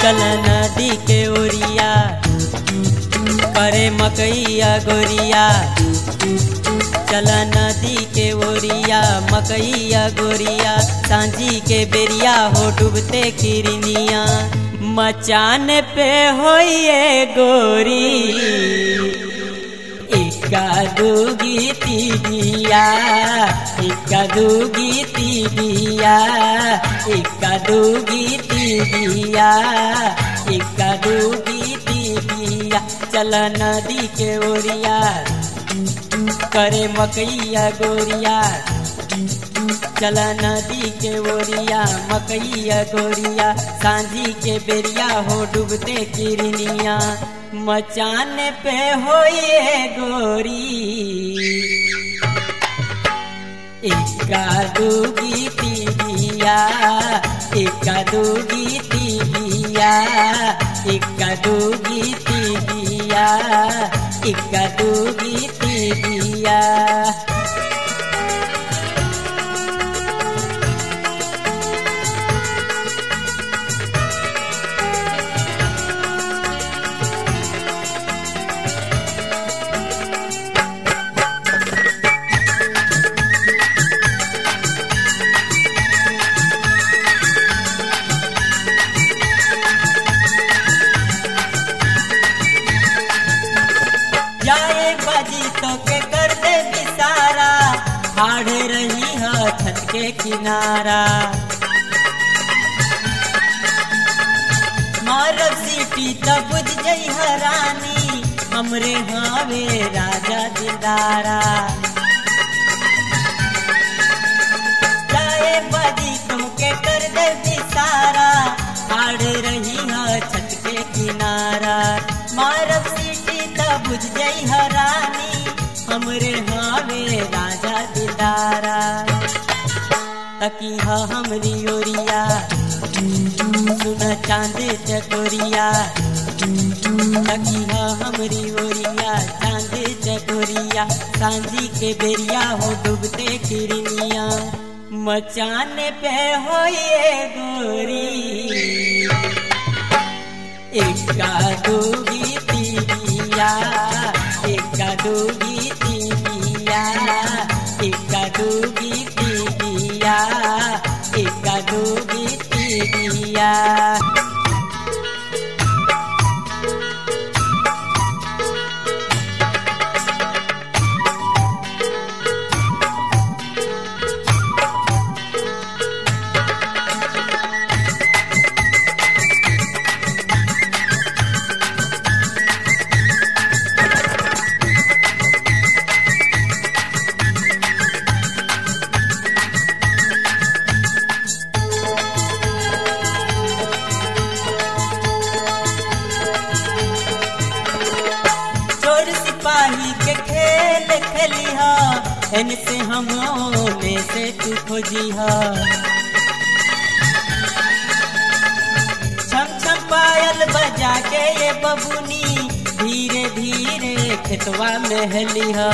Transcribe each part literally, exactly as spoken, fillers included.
चल नदी के ओरिया करे मकैया गोरिया। चल नदी के ओरिया मकैया गोरिया, सांझी के बेरिया हो डूबते किरनिया। मचान पे होइए गोरी इक्का दूगी तीबिया, इक्का दूगी तीबिया, इक्का दूगी तीबिया, इक्का दूगी तीबिया। चल नदी के ओरिया करे मकैया गोरिया। चल नदी के ओरिया मकैया गोरिया, सांझी के बेरिया हो डूबते किरनिया। मचान पे होइए गोरी इक्का दूगी तीबिया, इक्का दूगी तीबिया, इक्का दूगी तीबिया, इक्का दूगी तीबिया। जाए बाजी तो के कर दे बिसारा, हाड़े रही है छत के किनारा। मारब सीटी तब बुझ जई हरानी, हमरे हावे राजा दिलदारा। जाए बाजी तो के कर दे बिसारा, हाड़े रही है छत के किनारा। मारब सीटी बुझ जई हरानी, हमरे हावे राजा दिलदारा। तकी हा हमरी ओरिया सुन चांद चकोरिया, तकी हा हमरी ओरिया चांद चकोरिया, सांझी के बेरिया हो डूबते किरनिया। मचान पे होइए गोरी इक्का दूगी तीबिया, इक्का दूगी तीबिया, इक्का दूगी तीबिया, इक्का दूगी तीबिया। सिपाही के खेल खेलिहा, इनसे हमने से तू खोजिहा। छम छम पायल बजा के ये बबुनी, धीरे धीरे खेतवा में हलिहा।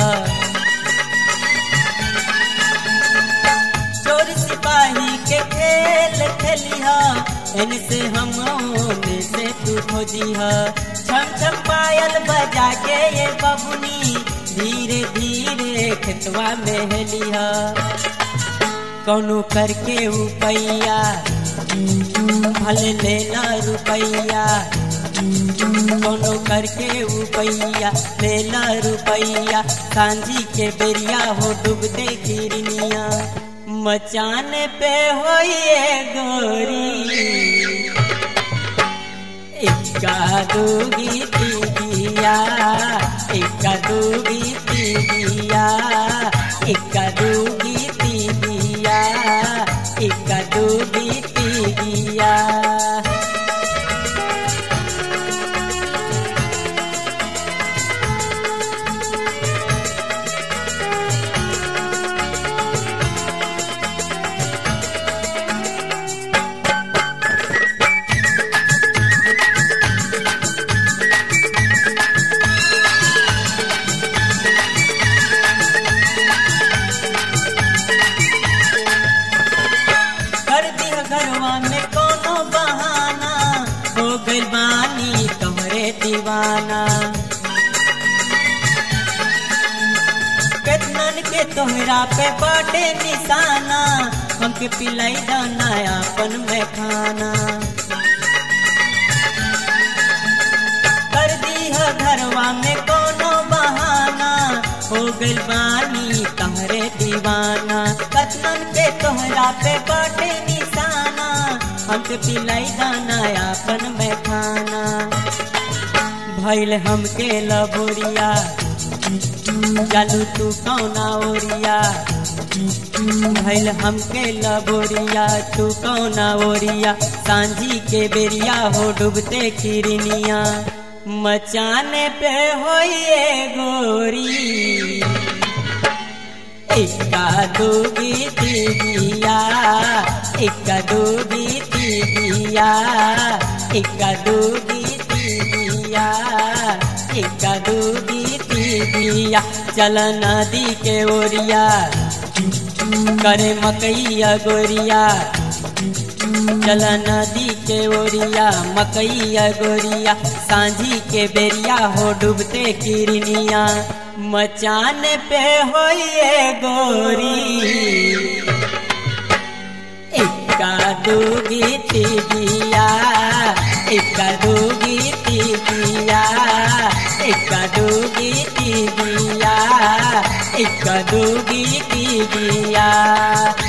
चोर सिपाही के खेल खेलिहा, इनसे हमने से तू खोजिहा। छम छम पायल बजा के ये बबुनी, धीरे धीरे खेतवा में हलिहा। कौनो करके उपैया भल लेना रुपैया, कौनो करके उपैया लेना रुपैया, सांझी के बेरिया हो डूबते किरनिया। मचान पे होइए गोरी इक्का दूगी तीबिया, इक्का दूगी तीबिया, इक्का दूगी तीबिया, इक्का दूगी तीबिया। दीवाना। केतनन के तोहरा पे बाटे निशाना, हमके पिलाई दाना अपन में खाना। कर दी है घरवा में कोनो बहाना, हो गइल बानी तहरे दीवाना। केतनन के तोहरा पे बाटे निशाना, हमके पिलाई दाना अपन में खाना। भइल हमके लबोरिया, जालू तू कौना ओरिया। भइल हमके लबोरिया, तू कौना ओरिया। सांझी के बेरिया हो डूबते किरनिया, मचाने पे होइए गोरी। इक्का दूगी तीबिया, इक्का दूगी तीबिया, इक्का दूगी तीबिया, इक्का दूगी तीबिया। चल नदी के ओरिया, करे मकई गोरिया। चल नदी के ओरिया, मकई गोरिया। सांझी के बेरिया हो डूबते किरनिया, मचाने पे होइए गोरी। इक्का दूगी तीबिया, इक्का दूगी तीबिया, इक्का दूगी तीबिया, इक्का दूगी तीबिया।